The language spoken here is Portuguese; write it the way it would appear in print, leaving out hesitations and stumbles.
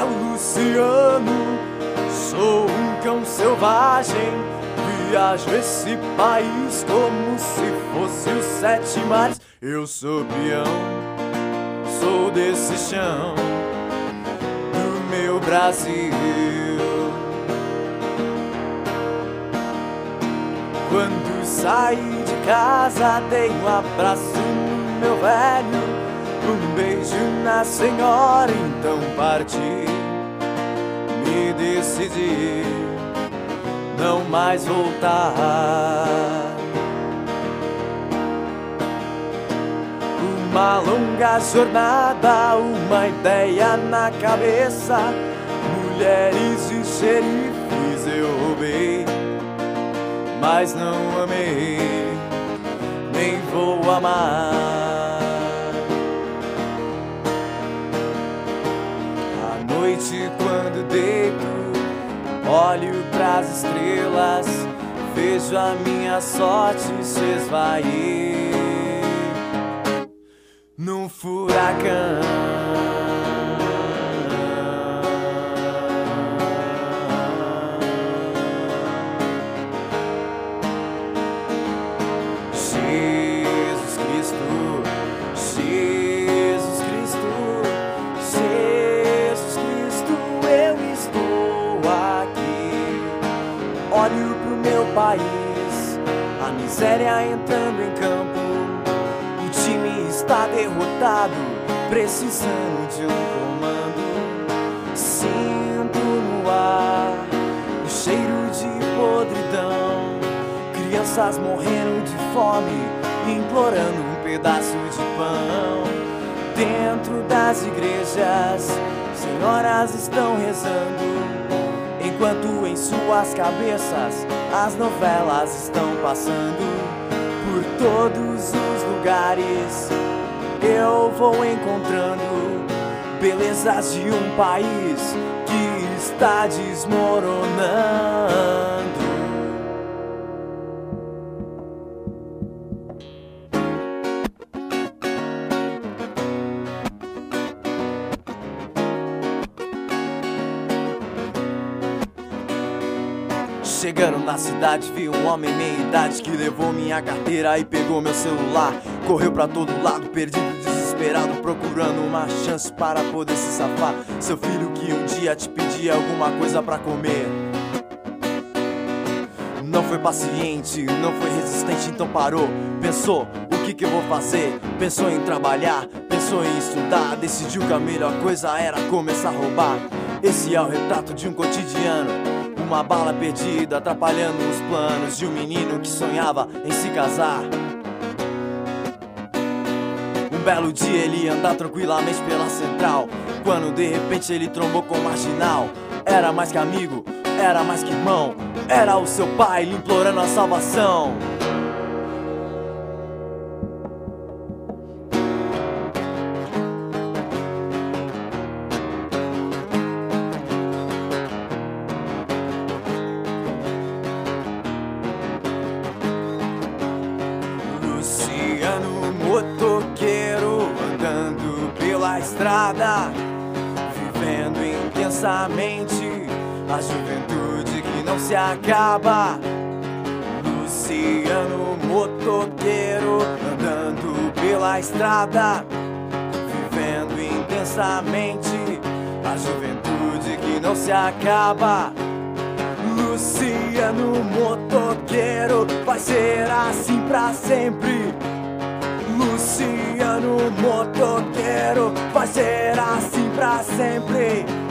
Luciano, sou um cão selvagem. Viajo esse país como se fosse os 7 mares. Eu sou peão, sou desse chão do meu Brasil. Quando saí de casa, dei um abraço no meu velho, um beijo na senhora, então parti. Me decidi não mais voltar. Uma longa jornada, uma ideia na cabeça, mulheres e xerifes eu roubei, mas não amei, nem vou amar. À noite quando deito, olho pras estrelas, vejo a minha sorte se esvair num furacão. Jesus Cristo, Jesus Cristo, Jesus Cristo, eu estou aqui. Olho pro meu país, a miséria entrando em campo. O time está derrotado, precisando de um comando. Sinto no ar o cheiro de podridão, crianças morrendo de fome, implorando um pedaço de pão. Dentro das igrejas, senhoras estão rezando, enquanto em suas cabeças as novelas estão passando. Por todos os lugares eu vou encontrando belezas de um país que está desmoronando. Chegando na cidade, vi um homem meia idade que levou minha carteira e pegou meu celular. Correu pra todo lado, perdido, desesperado, procurando uma chance para poder se safar. Seu filho que um dia te pedia alguma coisa pra comer. Não foi paciente, não foi resistente, então parou. Pensou, o que eu vou fazer? Pensou em trabalhar, pensou em estudar. Decidiu que a melhor coisa era começar a roubar. Esse é o retrato de um cotidiano, uma bala perdida atrapalhando os planos de um menino que sonhava em se casar. Um belo dia ele anda tranquilamente pela central, quando de repente ele trombou com um marginal. Era mais que amigo, era mais que irmão, era o seu pai lhe implorando a salvação. Luciano, motoqueiro, andando pela estrada, vivendo intensamente a juventude que não se acaba. Luciano, motoqueiro, andando pela estrada, vivendo intensamente a juventude que não se acaba. Luciano, motoqueiro, vai ser assim pra sempre. Luciano, motoqueiro, vai ser assim pra sempre.